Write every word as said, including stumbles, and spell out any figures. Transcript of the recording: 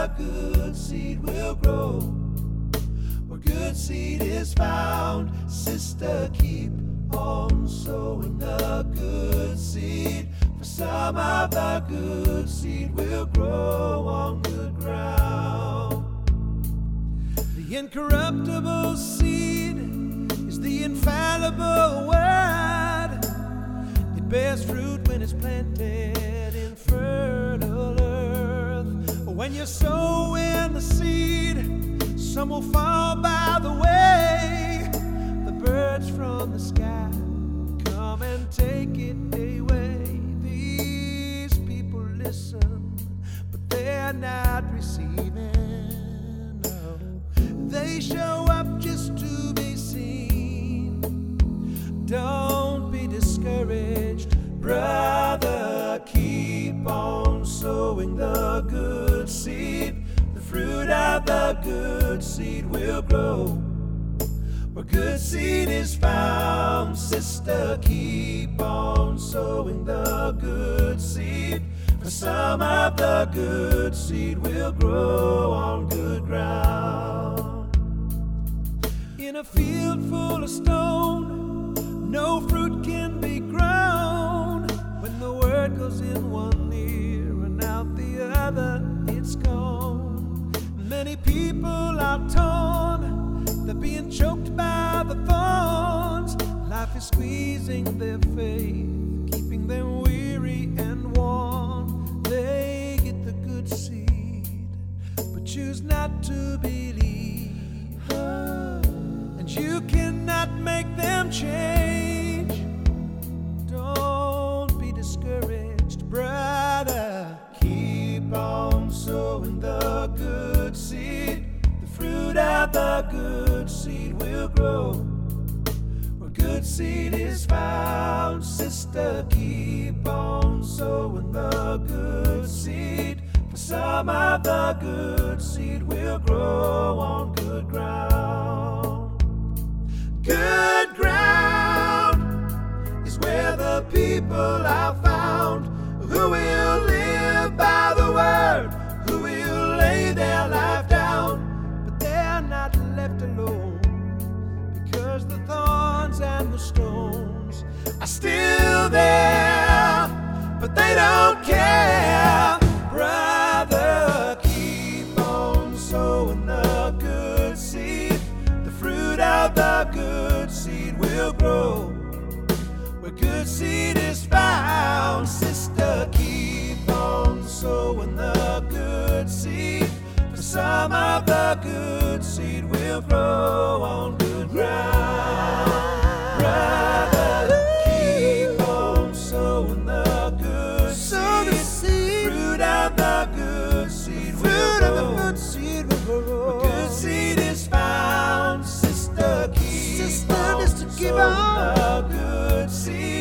the good seed will grow. Where good seed is found, sister, keep on sowing the good seed. For some of the good seed will grow on good ground. The incorruptible seed is the infallible word. It bears fruit when it's planted in fertile earth. When you sow in the seed, some will fall by the way. The birds from the sky come and take it away. These people listen, but they're not receiving. No. They show up just to be seen. Don't be discouraged, brother. Keep on sowing the good seed. The fruit of the good seed will grow. Where good seed is found, sister, keep on sowing the good seed. For some of the good seed will grow on good ground. In a field full of stone, no fruit can be grown. When the word goes in one ear and out the other, it's gone. Many people are torn, they're being choked by the thorns. Life is squeezing their faith, keeping them weary and worn. They get the good seed, but choose not to believe. And you cannot make them change. Don't be discouraged, brother. Keep on sowing the good seed. The fruit of the good seed will grow. Where good seed is found, sister, keep on sowing the good seed. For some of the good seed will grow on good ground. Good ground is where the people are found, who will live by the word, who will lay their life down. But they're not left alone, because the thorns and the stones are still there, but they don't care. Brother, keep on sowing the good seed. The fruit of the good seed will grow. Where good seed is found, sister, keep on sowing the good seed. For some of the good seed will grow on good ground. Brother, keep on sowing the good seed. Fruit of the good seed will grow. Where good seed is found, sister, keep on sowing the good seed.